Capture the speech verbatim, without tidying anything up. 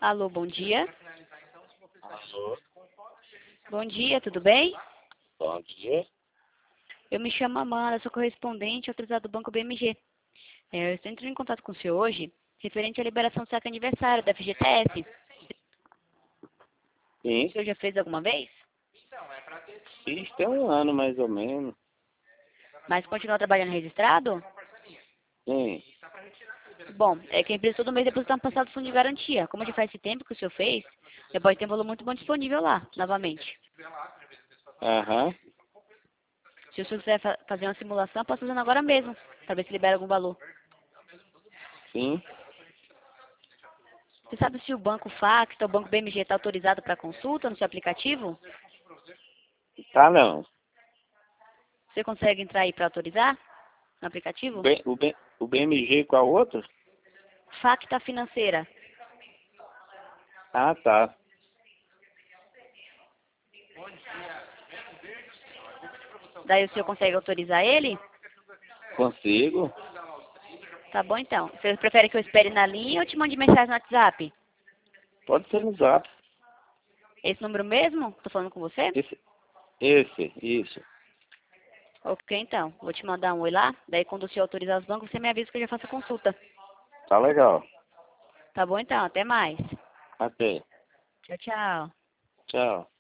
Alô, bom dia. Alô, Bom dia, tudo bem? bom dia. Eu me chamo Amanda, sou correspondente autorizado do Banco B M G. É, eu estou entrando em contato com o senhor hoje, referente à liberação do saque aniversário da F G T S. O Sim, senhor já fez alguma vez? fiz tem um ano mais ou menos. Mas continua trabalhando registrado? Sim, Bom, é que a empresa todo mês deposita um passado fundo de garantia. Como já faz esse tempo que o senhor fez, já pode ter um valor muito bom disponível lá, novamente. aham, Se o senhor quiser fa fazer uma simulação, posso fazendo agora mesmo, para ver se libera algum valor. sim. Você sabe se o banco Fax ou o banco B M G está autorizado para consulta no seu aplicativo? Tá não. Você consegue entrar aí para autorizar no O, aplicativo? B, o, B, o B M G qual outro? Facta Financeira. Ah, tá. Daí o senhor consegue autorizar ele? Consigo? Tá bom então. Você prefere que eu espere na linha ou te mande mensagem no WhatsApp? Pode ser no zap. Esse número mesmo? Tô falando com você? Esse, esse, isso. Ok, então. Vou te mandar um oi lá. Daí quando o senhor autorizar os bancos, você me avisa que eu já faço a consulta. Tá legal. Tá bom então. Até mais. Até. Tchau, tchau. Tchau.